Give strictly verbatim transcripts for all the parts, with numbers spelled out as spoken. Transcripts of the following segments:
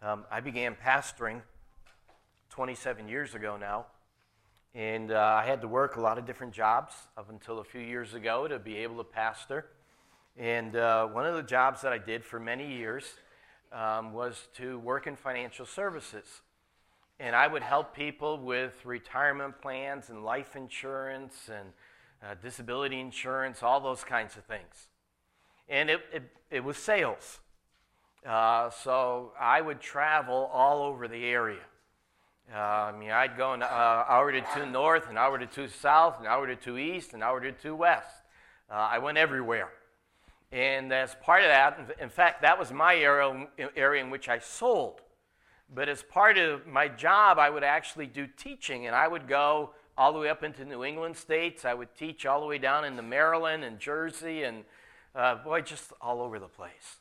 Um, I began pastoring twenty-seven years ago now, and uh, I had to work a lot of different jobs up until a few years ago to be able to pastor. And uh, one of the jobs that I did for many years um, was to work in financial services. And I would help people with retirement plans and life insurance and uh, disability insurance, all those kinds of things. And it, it, it was sales. Uh, so I would travel all over the area. Uh, I mean, I'd go an uh, hour to two north, an hour to two south, an hour to two east, an hour to two west. Uh, I went everywhere. And as part of that, in fact, that was my area, area in which I sold. But as part of my job, I would actually do teaching, and I would go all the way up into New England states. I would teach all the way down into Maryland and Jersey, and uh, boy, just all over the place.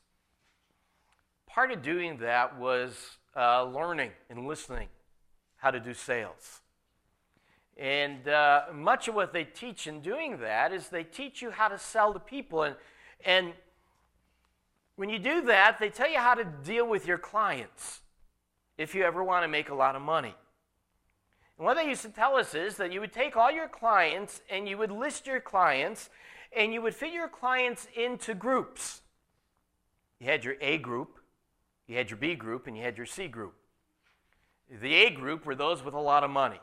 Part of doing that was uh, learning and listening how to do sales. And uh, much of what they teach in doing that is they teach you how to sell to people. And, and when you do that, they tell you how to deal with your clients if you ever want to make a lot of money. And what they used to tell us is that you would take all your clients and you would list your clients and you would fit your clients into groups. You had your A group, you had your B group, and you had your C group. The A group were those with a lot of money,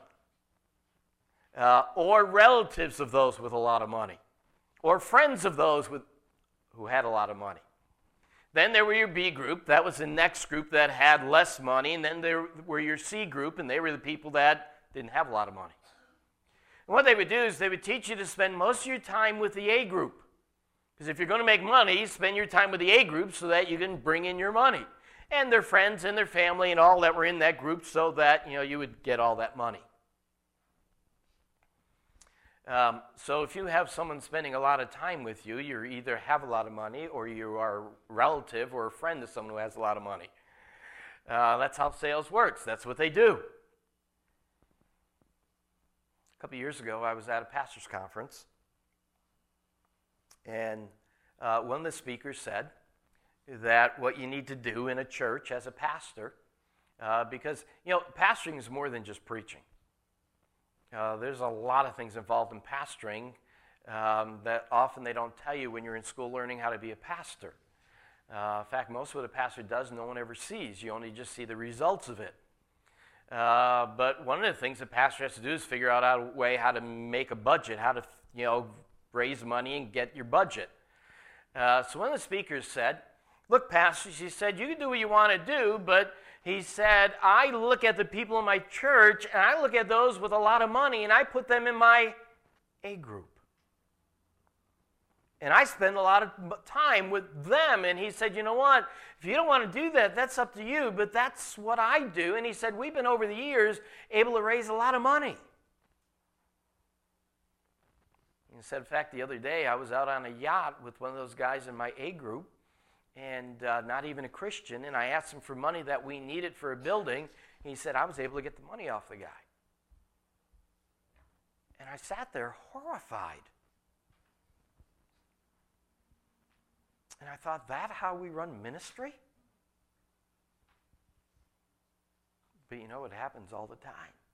uh, or relatives of those with a lot of money, or friends of those with, who had a lot of money. Then there were your B group. That was the next group that had less money. And then there were your C group, and they were the people that didn't have a lot of money. And what they would do is they would teach you to spend most of your time with the A group. Because if you're going to make money, spend your time with the A group so that you can bring in your money. And their friends and their family and all that were in that group so that, you know, you would get all that money. Um, so if you have someone spending a lot of time with you, you either have a lot of money or you are a relative or a friend of someone who has a lot of money. Uh, that's how sales works. That's what they do. A couple years ago, I was at a pastor's conference, and uh, one of the speakers said that what you need to do in a church as a pastor, uh, because, you know, pastoring is more than just preaching. Uh, there's a lot of things involved in pastoring um, that often they don't tell you when you're in school learning how to be a pastor. Uh, in fact, most of what a pastor does, no one ever sees. You only just see the results of it. Uh, but one of the things a pastor has to do is figure out a way how to make a budget, how to, you know, raise money and get your budget. Uh, so one of the speakers said, look, pastor, she said, you can do what you want to do, but he said, I look at the people in my church, and I look at those with a lot of money, and I put them in my A group. And I spend a lot of time with them. And he said, you know what? If you don't want to do that, that's up to you, but that's what I do. And he said, we've been over the years able to raise a lot of money. He said, in fact, the other day I was out on a yacht with one of those guys in my A group, and uh, not even a Christian, and I asked him for money that we needed for a building. He said, I was able to get the money off the guy. And I sat there horrified. And I thought, that how we run ministry? But you know, it happens all the time.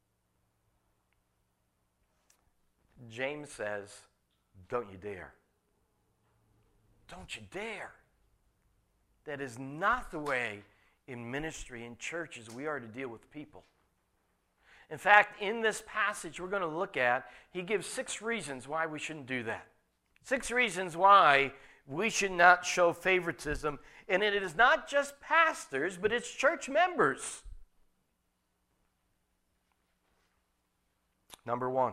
James says, don't you dare. Don't you dare. That is not the way in ministry, in churches, we are to deal with people. In fact, in this passage we're going to look at, he gives six reasons why we shouldn't do that. Six reasons why we should not show favoritism. And it is not just pastors, but it's church members. Number one,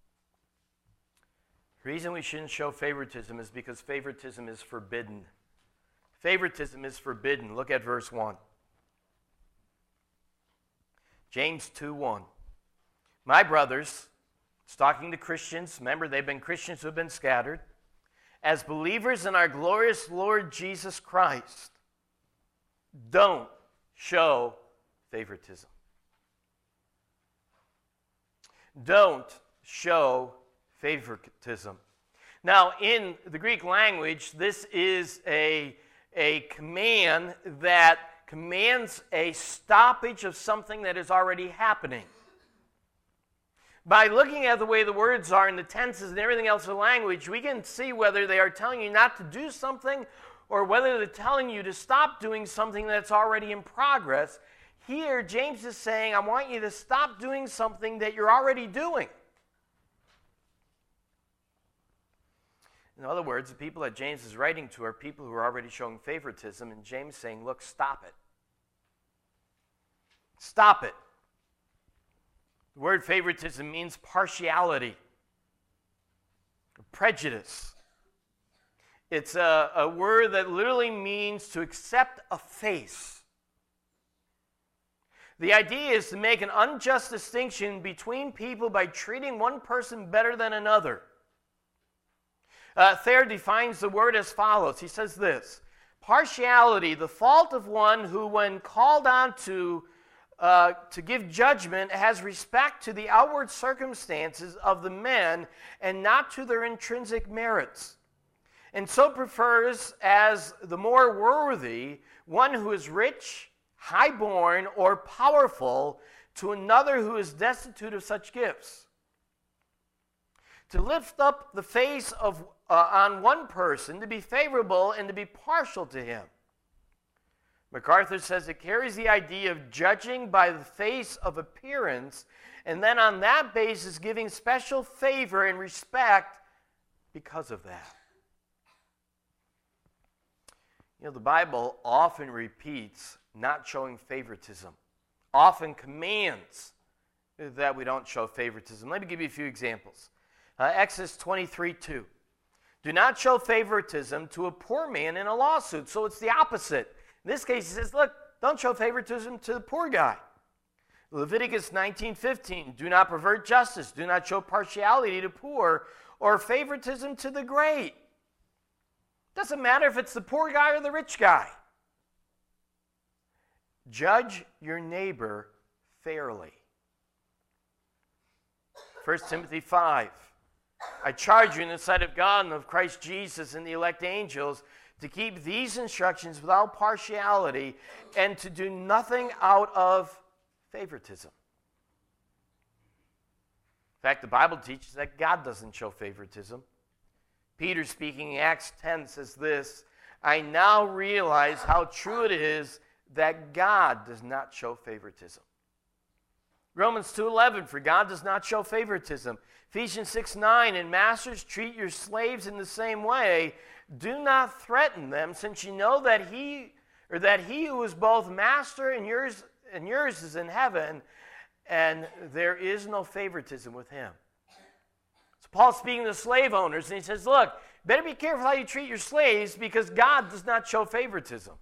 the reason we shouldn't show favoritism is because favoritism is forbidden. Favoritism is forbidden. Look at verse one. James two one. My brothers, it's talking to Christians. Remember, they've been Christians who have been scattered. As believers in our glorious Lord Jesus Christ, don't show favoritism. Don't show favoritism. Now, in the Greek language, this is a, a command that commands a stoppage of something that is already happening. By looking at the way the words are and the tenses and everything else in the language, we can see whether they are telling you not to do something or whether they're telling you to stop doing something that's already in progress. Here, James is saying, I want you to stop doing something that you're already doing. In other words, the people that James is writing to are people who are already showing favoritism, and James is saying, look, stop it. Stop it. The word favoritism means partiality, prejudice. It's a, a word that literally means to accept a face. The idea is to make an unjust distinction between people by treating one person better than another. Uh, Thayer defines the word as follows. He says this: partiality, the fault of one who, when called on to, uh, to give judgment, has respect to the outward circumstances of the men and not to their intrinsic merits, and so prefers as the more worthy one who is rich, high-born, or powerful to another who is destitute of such gifts. To lift up the face of uh, on one person, to be favorable and to be partial to him. MacArthur says it carries the idea of judging by the face of appearance, and then on that basis giving special favor and respect because of that. You know, the Bible often repeats not showing favoritism, often commands that we don't show favoritism. Let me give you a few examples. Uh, Exodus twenty-three two. Do not show favoritism to a poor man in a lawsuit. So it's the opposite. In this case, he says, look, don't show favoritism to the poor guy. Leviticus nineteen fifteen. Do not pervert justice. Do not show partiality to poor or favoritism to the great. Doesn't matter if it's the poor guy or the rich guy. Judge your neighbor fairly. First Timothy five. I charge you in the sight of God and of Christ Jesus and the elect angels to keep these instructions without partiality and to do nothing out of favoritism. In fact, the Bible teaches that God doesn't show favoritism. Peter, speaking in Acts ten, says this: I now realize how true it is that God does not show favoritism. Romans two eleven, for God does not show favoritism. Ephesians six nine, and masters, treat your slaves in the same way. Do not threaten them, since you know that he or that he who is both master and yours and yours is in heaven, and there is no favoritism with him. So Paul's speaking to slave owners, and he says, look, better be careful how you treat your slaves, because God does not show favoritism.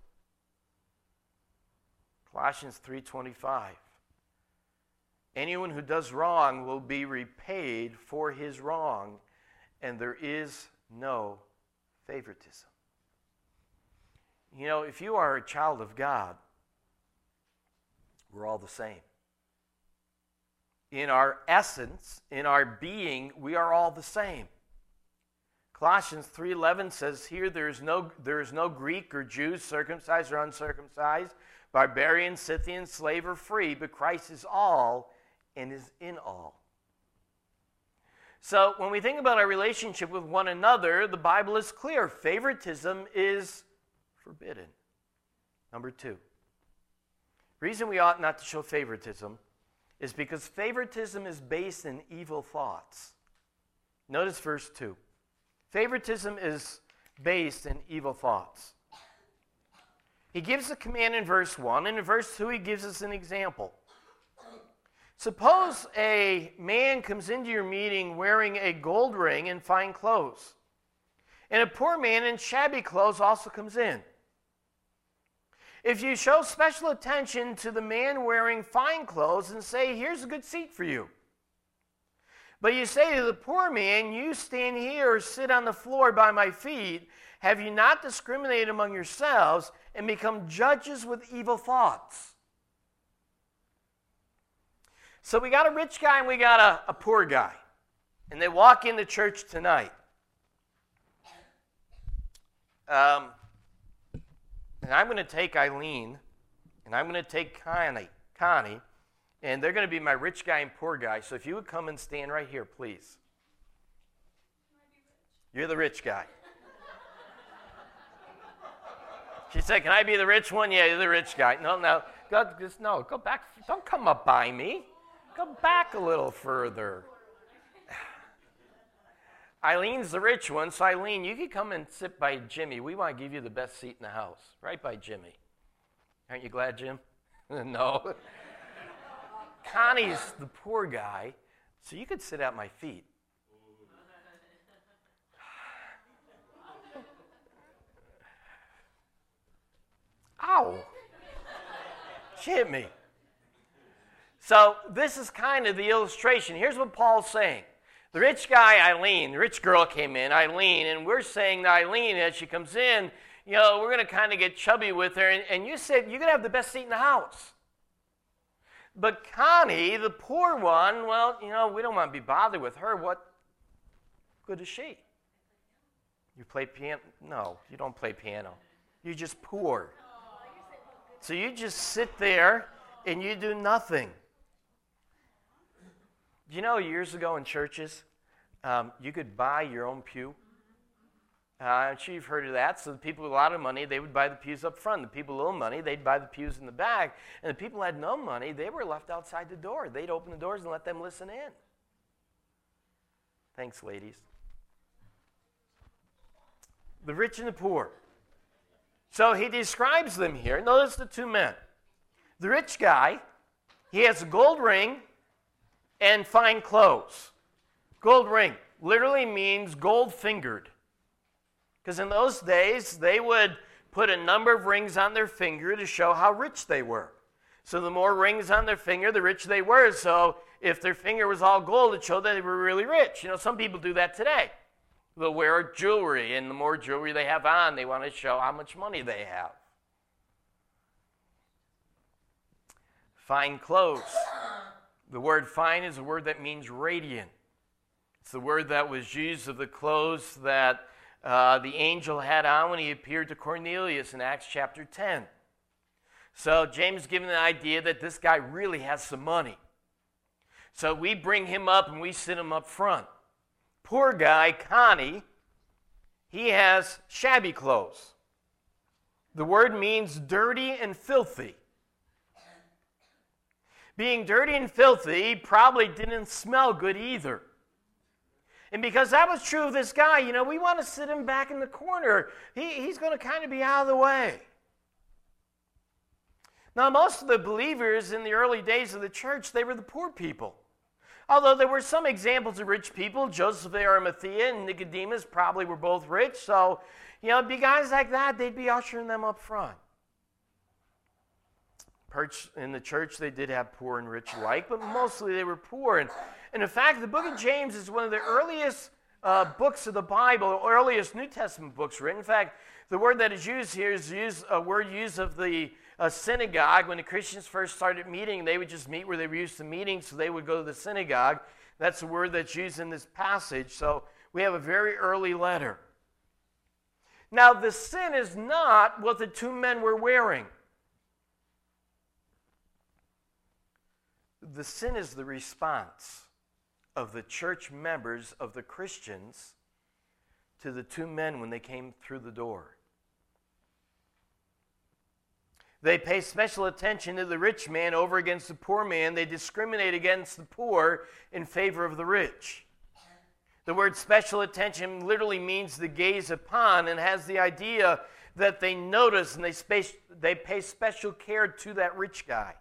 Colossians three twenty-five. Anyone who does wrong will be repaid for his wrong, and there is no favoritism. You know, if you are a child of God, we're all the same. In our essence, in our being, we are all the same. Colossians three eleven says here, there is no, there is no Greek or Jew, circumcised or uncircumcised, barbarian, Scythian, slave or free, but Christ is all and is in all. So when we think about our relationship with one another, the Bible is clear. Favoritism is forbidden. Number two, reason we ought not to show favoritism is because favoritism is based in evil thoughts. Notice verse two. Favoritism is based in evil thoughts. He gives a command in verse one, and in verse two he gives us an example. Suppose a man comes into your meeting wearing a gold ring and fine clothes, and a poor man in shabby clothes also comes in. If you show special attention to the man wearing fine clothes and say, here's a good seat for you, but you say to the poor man, you stand here or sit on the floor by my feet, have you not discriminated among yourselves and become judges with evil thoughts? So we got a rich guy and we got a, a poor guy. And they walk into church tonight. Um, and I'm going to take Eileen And I'm going to take Connie, Connie, and they're going to be my rich guy and poor guy. So if you would come and stand right here, please. You're the rich guy. She said, can I be the rich one? Yeah, you're the rich guy. No, no. Go, just, no, go back. Don't come up by me. Go back a little further. Eileen's the rich one. So Eileen, you can come and sit by Jimmy. We want to give you the best seat in the house. Right by Jimmy. Aren't you glad, Jim? No. Connie's the poor guy, so you could sit at my feet. Ow. Hit me. So this is kind of the illustration. Here's what Paul's saying. The rich guy, Eileen, the rich girl came in, Eileen, and we're saying to Eileen as she comes in, you know, we're going to kind of get chubby with her, and, and you said you're going to have the best seat in the house. But Connie, the poor one, well, you know, we don't want to be bothered with her. What good is she? You play piano? No, you don't play piano. You're just poor. So you just sit there and you do nothing. Do you know years ago in churches, um, you could buy your own pew? Uh, I'm sure you've heard of that. So the people with a lot of money, they would buy the pews up front. The people with little money, they'd buy the pews in the back. And the people who had no money, they were left outside the door. They'd open the doors and let them listen in. Thanks, ladies. The rich and the poor. So he describes them here. Notice the two men. The rich guy, he has a gold ring and fine clothes. Gold ring literally means gold-fingered. Because in those days, they would put a number of rings on their finger to show how rich they were. So the more rings on their finger, the richer they were. So if their finger was all gold, it showed that they were really rich. You know, some people do that today. They'll wear jewelry, and the more jewelry they have on, they want to show how much money they have. Fine clothes. The word fine is a word that means radiant. It's the word that was used of the clothes that uh, the angel had on when he appeared to Cornelius in Acts chapter ten. So James is giving the idea that this guy really has some money. So we bring him up and we sit him up front. Poor guy, Connie, he has shabby clothes. The word means dirty and filthy. Being dirty and filthy probably didn't smell good either. And because that was true of this guy, you know, we want to sit him back in the corner. He, he's going to kind of be out of the way. Now, most of the believers in the early days of the church, they were the poor people. Although there were some examples of rich people, Joseph of Arimathea and Nicodemus probably were both rich. So, you know, it'd be guys like that, they'd be ushering them up front. In the church, they did have poor and rich alike, but mostly they were poor. And, and in fact, the book of James is one of the earliest uh, books of the Bible, earliest New Testament books written. In fact, the word that is used here is used, a word used of the uh, synagogue. When the Christians first started meeting, they would just meet where they were used to meeting, so they would go to the synagogue. That's the word that's used in this passage. So we have a very early letter. Now, the sin is not what the two men were wearing. The sin is the response of the church members, of the Christians, to the two men when they came through the door. They pay special attention to the rich man over against the poor man. They discriminate against the poor in favor of the rich. The word special attention literally means the gaze upon, and has the idea that they notice and they, space, they pay special care to that rich guy.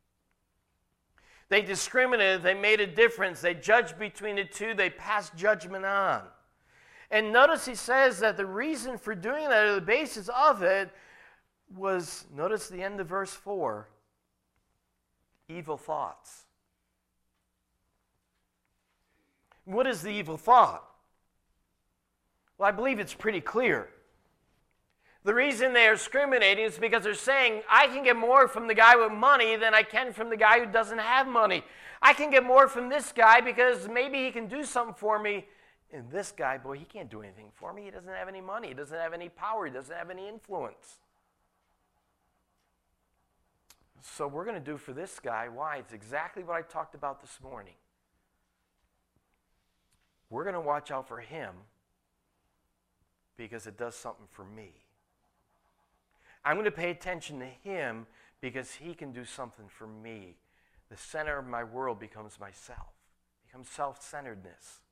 They discriminated, they made a difference, they judged between the two, they passed judgment on. And notice he says that the reason for doing that, or the basis of it, was, notice the end of verse four, evil thoughts. What is the evil thought? Well, I believe it's pretty clear. The reason they are discriminating is because they're saying, I can get more from the guy with money than I can from the guy who doesn't have money. I can get more from this guy because maybe he can do something for me. And this guy, boy, he can't do anything for me. He doesn't have any money. He doesn't have any power. He doesn't have any influence. So we're going to do for this guy, why? It's exactly what I talked about this morning. We're going to watch out for him because it does something for me. I'm going to pay attention to him because he can do something for me. The center of my world becomes myself, becomes self-centeredness.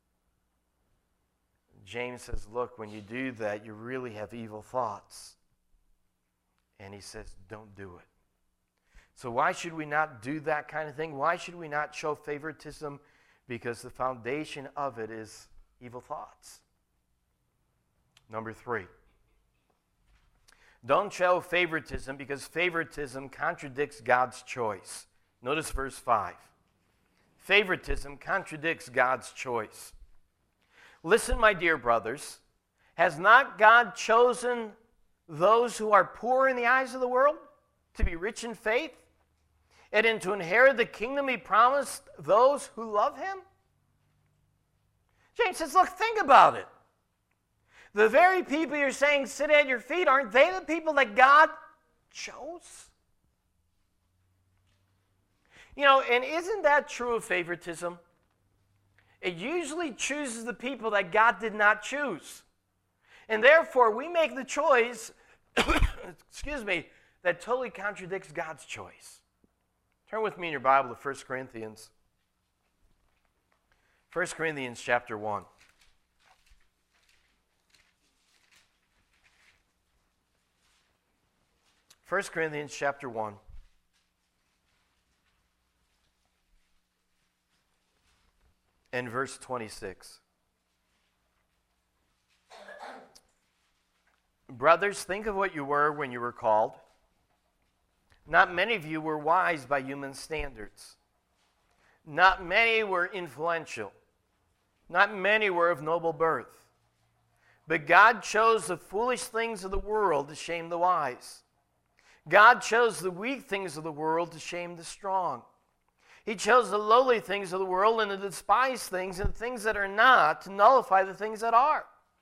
James says, look, when you do that, you really have evil thoughts. And he says, don't do it. So why should we not do that kind of thing? Why should we not show favoritism? Because the foundation of it is evil thoughts. Number three. Don't show favoritism because favoritism contradicts God's choice. Notice verse five. Favoritism contradicts God's choice. Listen, my dear brothers, has not God chosen those who are poor in the eyes of the world to be rich in faith and in to inherit the kingdom he promised those who love him? James says, look, think about it. The very people you're saying sit at your feet, aren't they the people that God chose? You know, and isn't that true of favoritism? It usually chooses the people that God did not choose. And therefore, we make the choice, excuse me, that totally contradicts God's choice. Turn with me in your Bible to First Corinthians. First Corinthians chapter one. First Corinthians chapter one. And verse twenty-six. Brothers, think of what you were when you were called. Not many of you were wise by human standards. Not many were influential. Not many were of noble birth. But God chose the foolish things of the world to shame the wise. God chose the weak things of the world to shame the strong. He chose the lowly things of the world and the despised things and the things that are not to nullify the things that are,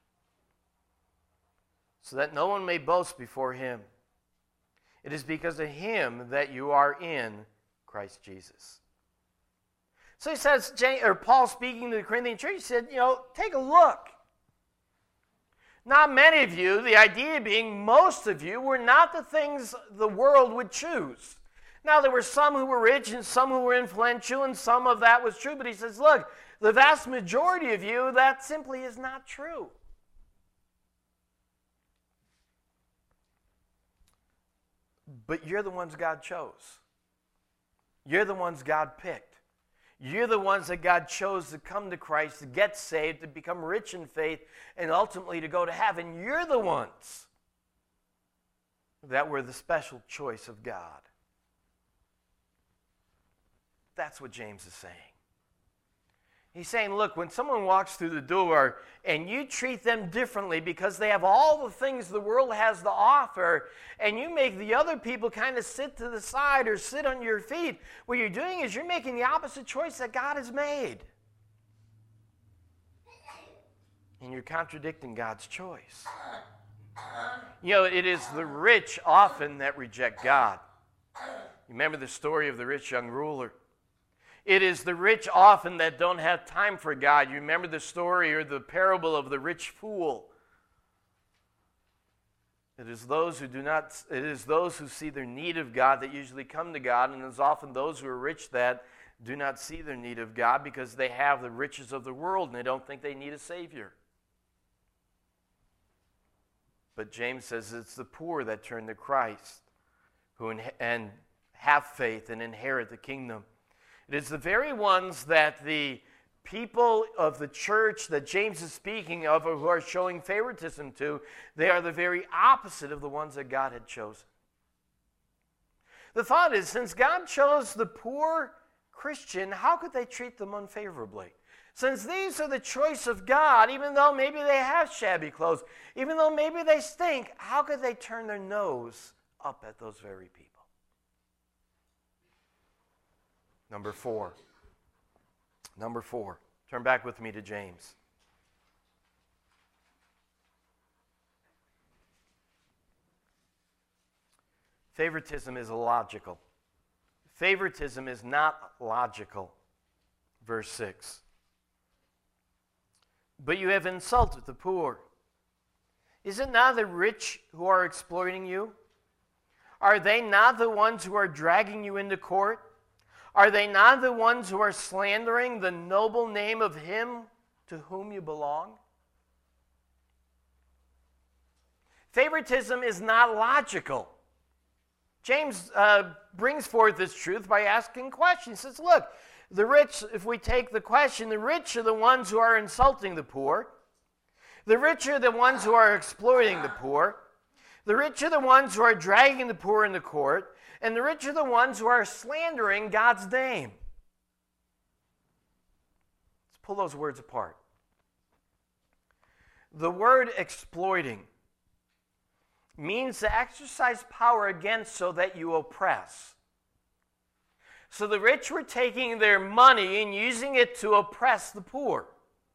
so that no one may boast before him. It is because of him that you are in Christ Jesus. So he says, or Paul speaking to the Corinthian church, he said, you know, take a look. Not many of you, the idea being most of you, were not the things the world would choose. Now, there were some who were rich and some who were influential, and some of that was true. But he says, look, the vast majority of you, that simply is not true. But you're the ones God chose. You're the ones God picked. You're the ones that God chose to come to Christ, to get saved, to become rich in faith, and ultimately to go to heaven. You're the ones that were the special choice of God. That's what James is saying. He's saying, look, when someone walks through the door and you treat them differently because they have all the things the world has to offer, and you make the other people kind of sit to the side or sit on your feet, what you're doing is you're making the opposite choice that God has made. And you're contradicting God's choice. You know, it is the rich often that reject God. You remember the story of the rich young ruler. It is the rich often that don't have time for God. You remember the story or the parable of the rich fool. It is those who do not, it is those who see their need of God that usually come to God, and it's often those who are rich that do not see their need of God because they have the riches of the world and they don't think they need a Savior. But James says it's the poor that turn to Christ who in, and have faith and inherit the kingdom. It is the very ones that the people of the church that James is speaking of or who are showing favoritism to, they are the very opposite of the ones that God had chosen. The thought is, since God chose the poor Christian, how could they treat them unfavorably? Since these are the choice of God, even though maybe they have shabby clothes, even though maybe they stink, how could they turn their nose up at those very people? Number four. Number four. Turn back with me to James. Favoritism is illogical. Favoritism is not logical. Verse six. But you have insulted the poor. Is it not the rich who are exploiting you? Are they not the ones who are dragging you into court? Are they not the ones who are slandering the noble name of him to whom you belong? Favoritism is not logical. James uh, brings forth this truth by asking questions. He says, look, the rich, if we take the question, the rich are the ones who are insulting the poor. The rich are the ones who are exploiting the poor. The rich are the ones who are dragging the poor into court. And the rich are the ones who are slandering God's name. Let's pull those words apart. The word exploiting means to exercise power against so that you oppress. So the rich were taking their money and using it to oppress the poor.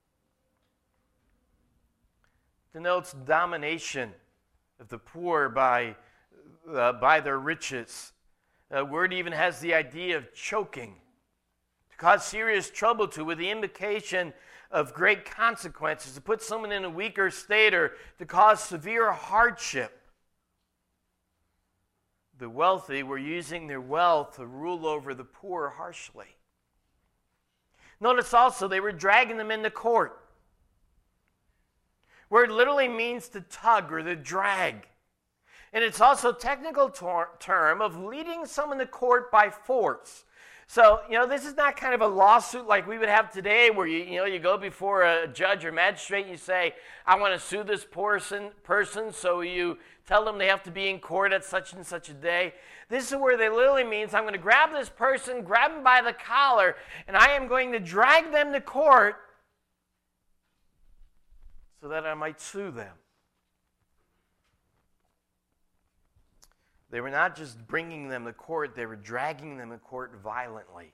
Denotes domination of the poor by, uh, by their riches. The word even has the idea of choking, to cause serious trouble to, with the implication of great consequences, to put someone in a weaker state or to cause severe hardship. The wealthy were using their wealth to rule over the poor harshly. Notice also they were dragging them into court. Word literally means to tug or to drag. And it's also a technical tor- term of leading someone to court by force. So, you know, this is not kind of a lawsuit like we would have today where, you, you know, you go before a judge or magistrate and you say, I want to sue this person, person, so you tell them they have to be in court at such and such a day. This is where they literally means I'm going to grab this person, grab them by the collar, and I am going to drag them to court so that I might sue them. They were not just bringing them to court, they were dragging them to court violently.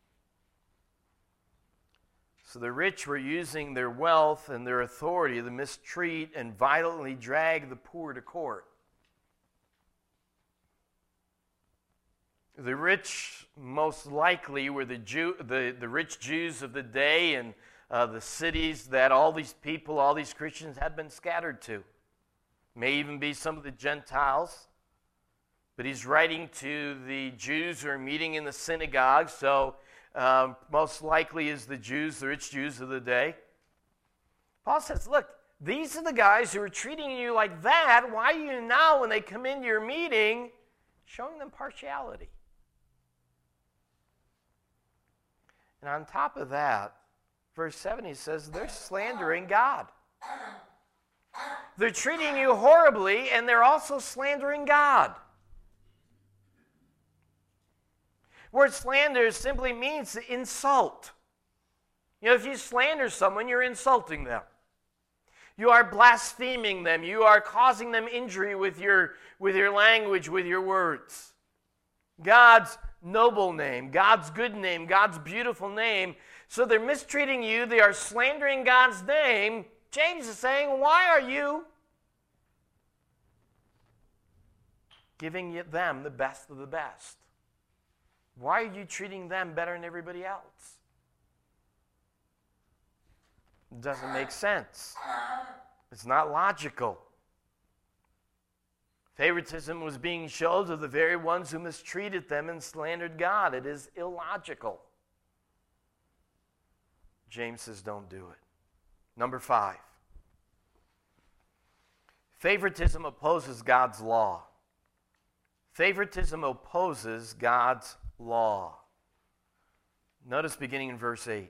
So the rich were using their wealth and their authority to mistreat and violently drag the poor to court. The rich, most likely, were the, Jew, the, the rich Jews of the day and uh, the cities that all these people, all these Christians had been scattered to. May even be some of the Gentiles. But he's writing to the Jews who are meeting in the synagogue, so um, most likely is the Jews, the rich Jews of the day. Paul says, look, these are the guys who are treating you like that. Why are you now, when they come into your meeting, showing them partiality? And on top of that, verse seven, he says, they're slandering God. They're treating you horribly, and they're also slandering God. Word slander simply means to insult. You know, if you slander someone, you're insulting them. You are blaspheming them. You are causing them injury with your, with your language, with your words. God's noble name, God's good name, God's beautiful name. So they're mistreating you. They are slandering God's name. James is saying, why are you giving them the best of the best? Why are you treating them better than everybody else? It doesn't make sense. It's not logical. Favoritism was being shown to the very ones who mistreated them and slandered God. It is illogical. James says, don't do it. Number five. Favoritism opposes God's law. Favoritism opposes God's law. Notice beginning in verse eight.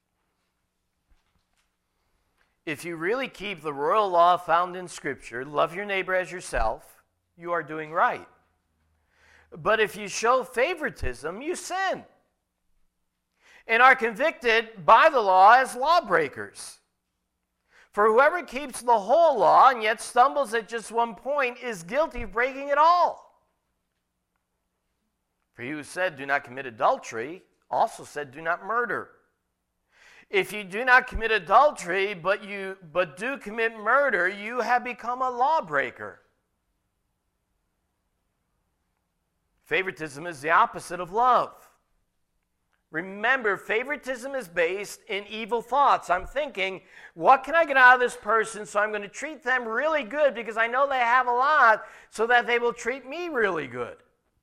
If you really keep the royal law found in Scripture, love your neighbor as yourself, you are doing right. But if you show favoritism, you sin and are convicted by the law as lawbreakers. For whoever keeps the whole law and yet stumbles at just one point is guilty of breaking it all. For he who said, do not commit adultery, also said, do not murder. If you do not commit adultery, but you but do commit murder, you have become a lawbreaker. Favoritism is the opposite of love. Remember, favoritism is based in evil thoughts. I'm thinking, what can I get out of this person, so I'm going to treat them really good because I know they have a lot, so that they will treat me really good.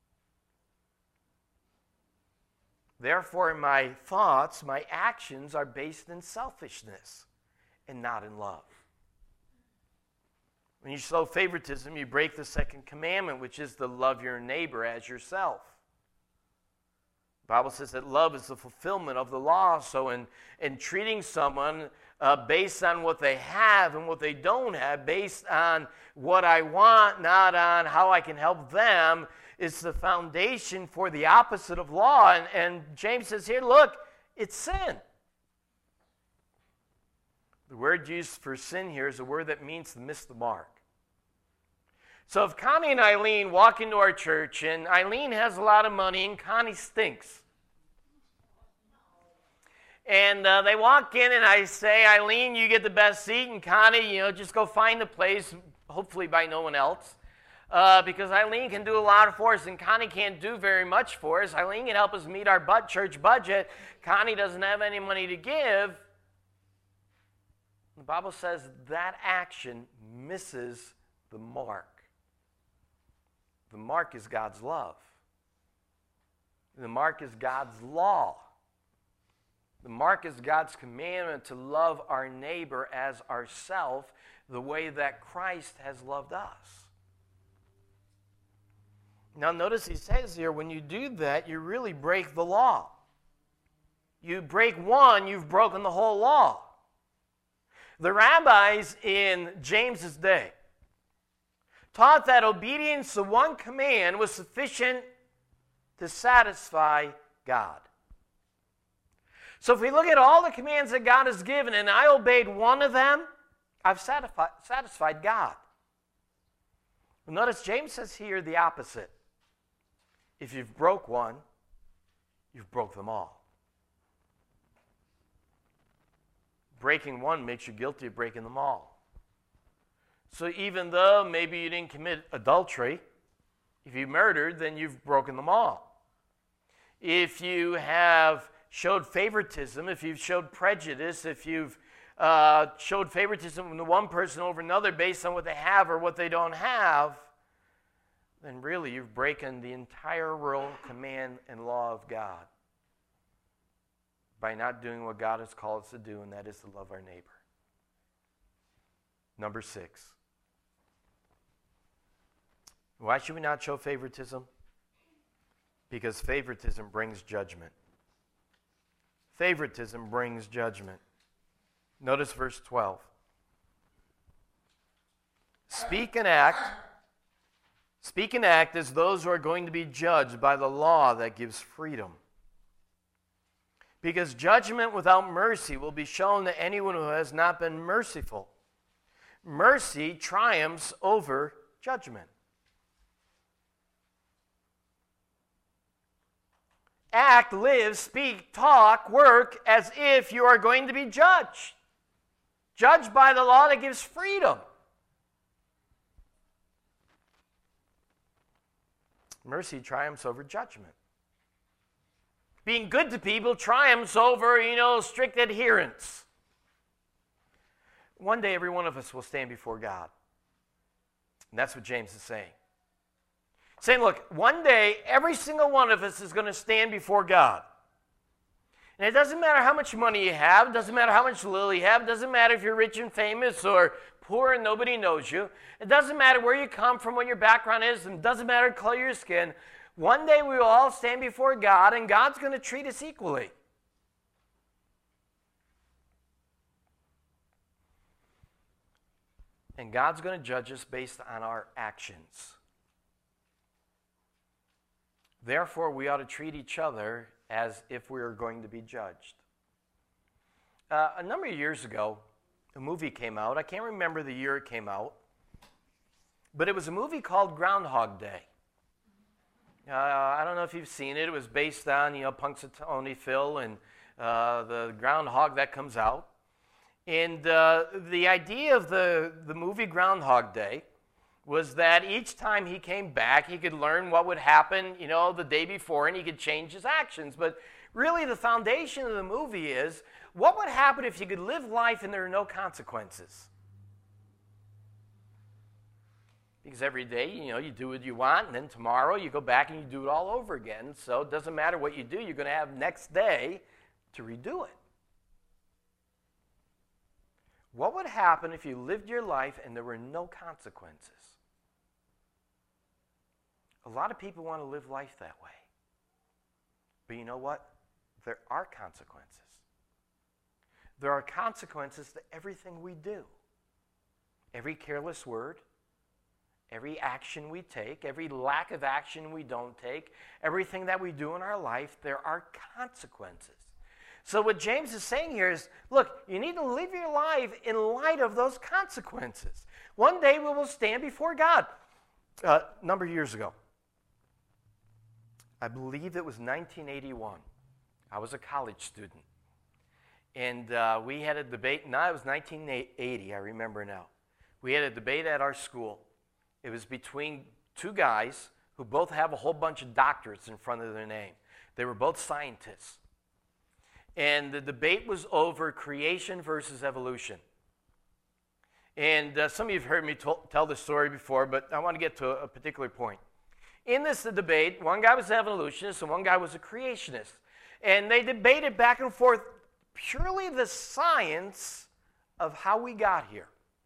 Therefore, my thoughts, my actions are based in selfishness and not in love. When you show favoritism, you break the second commandment, which is to love your neighbor as yourself. The Bible says that love is the fulfillment of the law. So in, in treating someone uh, based on what they have and what they don't have, based on what I want, not on how I can help them, is the foundation for the opposite of law. And, and James says here, look, it's sin. The word used for sin here is a word that means to miss the mark. So if Connie and Eileen walk into our church, and Eileen has a lot of money, and Connie stinks. And uh, they walk in, and I say, Eileen, you get the best seat, and Connie, you know, just go find a place, hopefully by no one else. Uh, because Eileen can do a lot for us, and Connie can't do very much for us. Eileen can help us meet our butt church budget. Connie doesn't have any money to give. The Bible says that action misses the mark. The mark is God's love. The mark is God's law. The mark is God's commandment to love our neighbor as ourself, the way that Christ has loved us. Now notice he says here, when you do that, you really break the law. You break one, you've broken the whole law. The rabbis in James's day taught that obedience to one command was sufficient to satisfy God. So if we look at all the commands that God has given and I obeyed one of them, I've satisfied, satisfied God. Notice James says here the opposite. If you've broke one, you've broke them all. Breaking one makes you guilty of breaking them all. So even though maybe you didn't commit adultery, if you murdered, then you've broken them all. If you have showed favoritism, if you've showed prejudice, if you've uh, showed favoritism to one person over another based on what they have or what they don't have, then really you've broken the entire rule, command, and law of God by not doing what God has called us to do, and that is to love our neighbor. Number six. Why should we not show favoritism? Because favoritism brings judgment. Favoritism brings judgment. Notice verse twelve. Speak and act, speak and act as those who are going to be judged by the law that gives freedom. Because judgment without mercy will be shown to anyone who has not been merciful. Mercy triumphs over judgment. Act, live, speak, talk, work as if you are going to be judged. Judged by the law that gives freedom. Mercy triumphs over judgment. Being good to people triumphs over, you know, strict adherence. One day every one of us will stand before God. And that's what James is saying. Saying, look, one day every single one of us is going to stand before God. And it doesn't matter how much money you have, it doesn't matter how much little you have, it doesn't matter if you're rich and famous or poor and nobody knows you. It doesn't matter where you come from, what your background is, and it doesn't matter the color of your skin. One day we will all stand before God, and God's going to treat us equally. And God's going to judge us based on our actions. Therefore, we ought to treat each other as if we were going to be judged. Uh, a number of years ago, a movie came out. I can't remember the year it came out, but it was a movie called Groundhog Day. Uh, I don't know if you've seen it. It was based on, you know, Punxsutawney Phil and uh, the groundhog that comes out. And uh, the idea of the, the movie Groundhog Day was that each time he came back, he could learn what would happen, you know, the day before, and he could change his actions. But really, the foundation of the movie is, what would happen if you could live life and there are no consequences? Because every day, you know, you do what you want, and then tomorrow you go back and you do it all over again. So it doesn't matter what you do, you're going to have next day to redo it. What would happen if you lived your life and there were no consequences? A lot of people want to live life that way. But you know what? There are consequences. There are consequences to everything we do. Every careless word, every action we take, every lack of action we don't take, everything that we do in our life, there are consequences. So what James is saying here is, look, you need to live your life in light of those consequences. One day we will stand before God. Uh, a number of years ago, I believe it was nineteen eighty-one. I was a college student. And uh, we had a debate. No, it was nineteen eighty, I remember now. We had a debate at our school. It was between two guys who both have a whole bunch of doctorates in front of their name. They were both scientists. And the debate was over creation versus evolution. And uh, some of you have heard me t- tell this story before, but I want to get to a, a particular point. In this debate, one guy was an evolutionist and one guy was a creationist. And they debated back and forth purely the science of how we got here.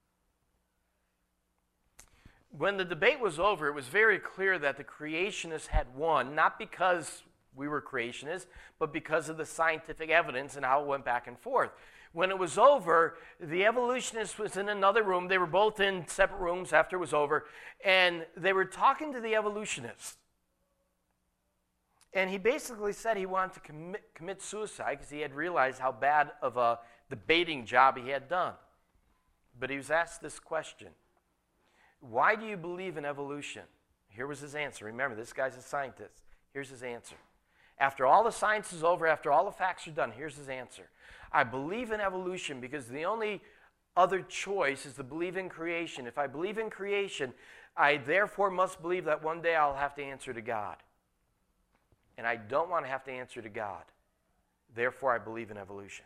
When the debate was over, it was very clear that the creationists had won, not because we were creationists, but because of the scientific evidence and how it went back and forth. When it was over, the evolutionist was in another room. They were both in separate rooms after it was over, and they were talking to the evolutionist. And he basically said he wanted to commit, commit suicide because he had realized how bad of a debating job he had done. But he was asked this question: why do you believe in evolution? Here was his answer. Remember, this guy's a scientist. Here's his answer. After all the science is over, after all the facts are done, here's his answer. I believe in evolution because the only other choice is to believe in creation. If I believe in creation, I therefore must believe that one day I'll have to answer to God. And I don't want to have to answer to God. Therefore, I believe in evolution.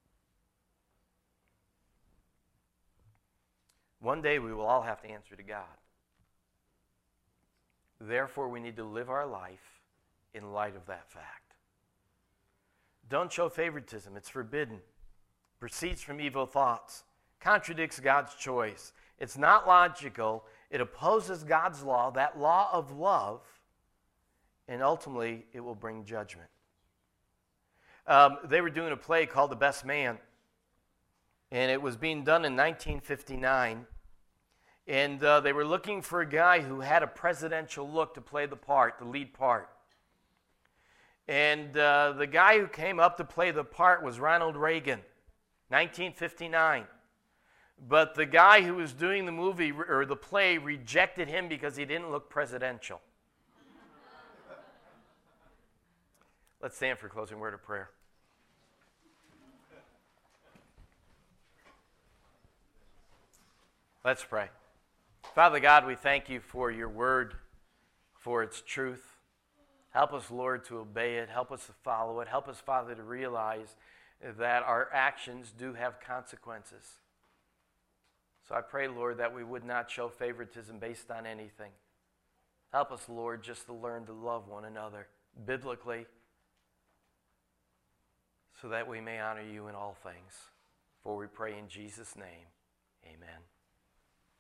One day we will all have to answer to God. Therefore, we need to live our life in light of that fact. Don't show favoritism. It's forbidden. Proceeds from evil thoughts. Contradicts God's choice. It's not logical. It opposes God's law, that law of love, and ultimately it will bring judgment. Um, they were doing a play called The Best Man, and it was being done in nineteen fifty-nine. And uh, they were looking for a guy who had a presidential look to play the part, the lead part. And uh, the guy who came up to play the part was Ronald Reagan, nineteen fifty-nine. But the guy who was doing the movie or the play rejected him because he didn't look presidential. Let's stand for a closing word of prayer. Let's pray. Father God, we thank you for your word, for its truth. Help us, Lord, to obey it. Help us to follow it. Help us, Father, to realize that our actions do have consequences. So I pray, Lord, that we would not show favoritism based on anything. Help us, Lord, just to learn to love one another biblically so that we may honor you in all things. For we pray in Jesus' name, amen.